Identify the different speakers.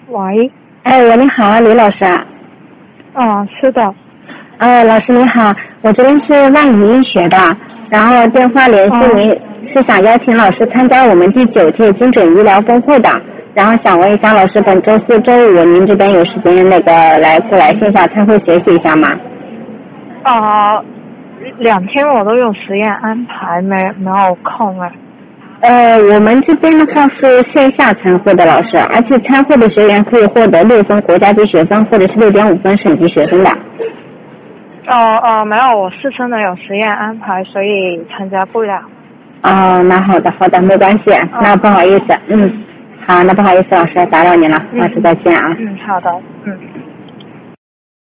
Speaker 1: 喂。
Speaker 2: 喂，你好，李老师啊。
Speaker 1: 是的。
Speaker 2: 老师你好，我这边是万语医学的，然后电话联系您是想邀请老师参加我们第9届精准医疗峰会的，然后想问一下老师，本周4、周5您这边有时间过来线下参会学习一下吗
Speaker 1: ？2天我都有实验安排，没有空哎。
Speaker 2: 我们这边的话是线下参会的老师，而且参会的学员可以获得6分国家级学分或者是6.5分省级学分的。
Speaker 1: 没有，我4生的有实验安排，所以参加不了。
Speaker 2: 那好的，没关系，那不好意思，好，那不好意思老师打扰您了，老师再见啊。
Speaker 1: 好的，